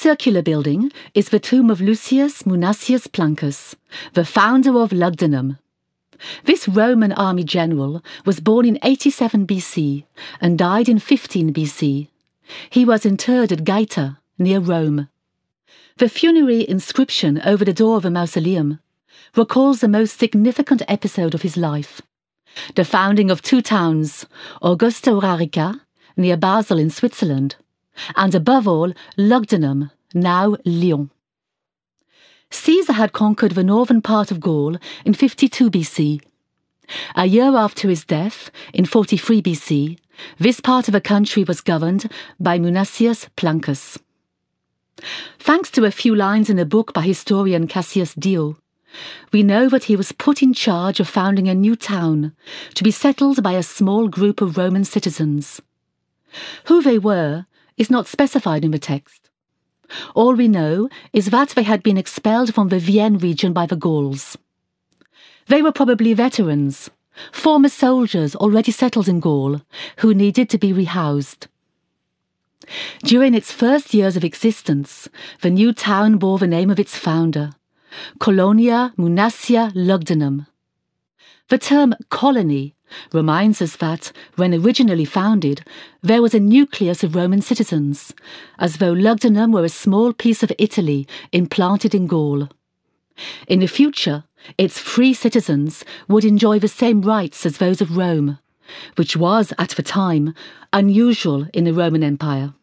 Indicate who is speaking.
Speaker 1: circular building is the tomb of Lucius Munatius Plancus, the founder of Lugdunum. This Roman army general was born in 87 BC and died in 15 BC. He was interred at Gaeta, near Rome. The funerary inscription over the door of the mausoleum recalls the most significant episode of his life: the founding of two towns, Augusta Aurarica, near Basel in Switzerland, and above all, Lugdunum, now Lyon. Caesar had conquered the northern part of Gaul in 52 BC. A year after his death, in 43 BC, this part of the country was governed by Munatius Plancus. Thanks to a few lines in a book by historian Cassius Dio, we know that he was put in charge of founding a new town to be settled by a small group of Roman citizens. Who they were is not specified in the text. All we know is that they had been expelled from the Vienne region by the Gauls. They were probably veterans, former soldiers already settled in Gaul, who needed to be rehoused. During its first years of existence, the new town bore the name of its founder, Colonia Munatia Lugdunum. The term colony reminds us that, when originally founded, there was a nucleus of Roman citizens, as though Lugdunum were a small piece of Italy implanted in Gaul. In the future, its free citizens would enjoy the same rights as those of Rome, which was, at the time, unusual in the Roman Empire.